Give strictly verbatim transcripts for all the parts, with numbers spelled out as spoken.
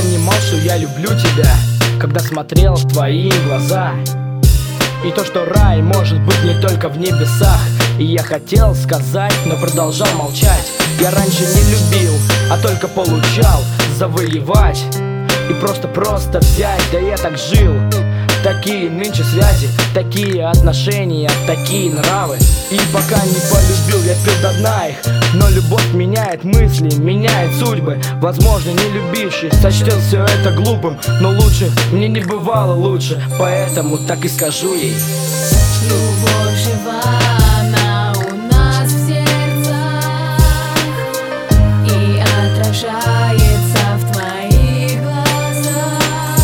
понимал, что я люблю тебя, когда смотрел в твои глаза. И то, что рай может быть не только в небесах. И я хотел сказать, но продолжал молчать. Я раньше не любил, а только получал. Завоевать и просто-просто взять. Да я так жил. Такие нынче связи, такие отношения, такие нравы. И пока не полюбил, я пил до дна их. Но любовь меняет мысли, меняет судьбы. Возможно, не любивший сочтет все это глупым, но лучше мне не бывало лучше, поэтому так и скажу ей. Любовь жива, она у нас в сердцах и отражается в твоих глазах.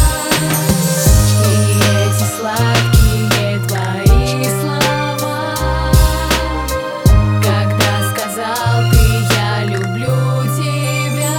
И эти сладкие твои слова, когда сказал ты: я люблю тебя.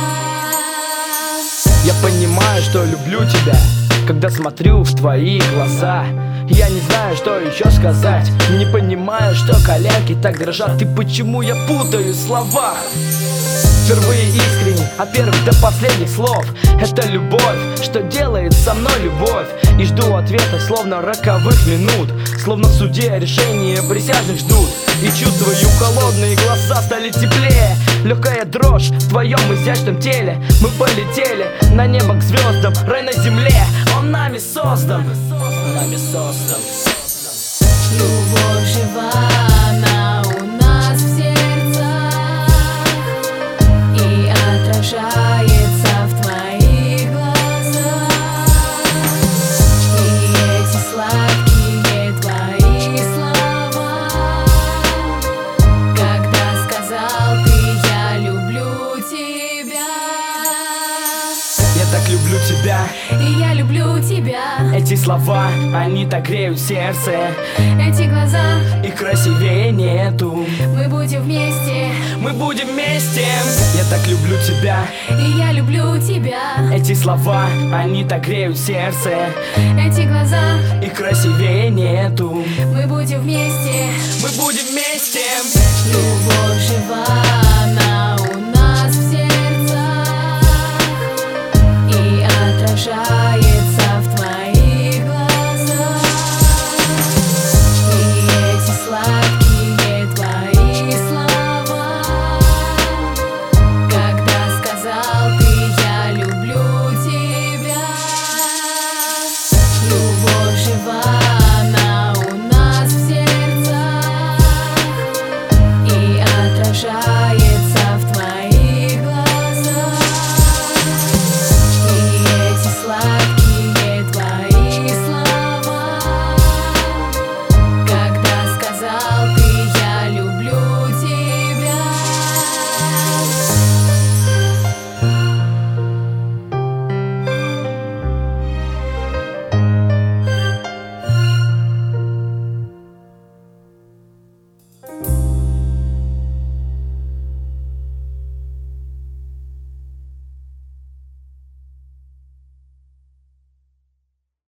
Я понимаю, что люблю тебя, когда смотрю в твои глаза. Я не знаю, что еще сказать. Не понимаю, что коленки так дрожат. И почему я путаю слова. Впервые искренне, от первых до последних слов. Это любовь, что делает со мной любовь. И жду ответа, словно роковых минут. Словно в суде решения присяжных ждут. И чувствую, холодные глаза стали теплее. Легкая дрожь в твоем изящном теле. Мы полетели на небо к звездам. Рай на земле, он нами создан. Нами создан. Любовь жива, она у нас в сердцах и отражается в твоих глазах. И эти сладкие твои слова, когда сказал ты: я люблю тебя. Я так люблю тебя. И я люблю тебя. Эти слова, они так греют сердце. Эти глаза, и красивее нету. мы будем вместе. Мы будем вместе. Я так люблю тебя. И я люблю тебя. Эти слова, они так греют сердце. Эти глаза, и красивее нету. мы будем вместе. Мы будем вместе. Любовь жива.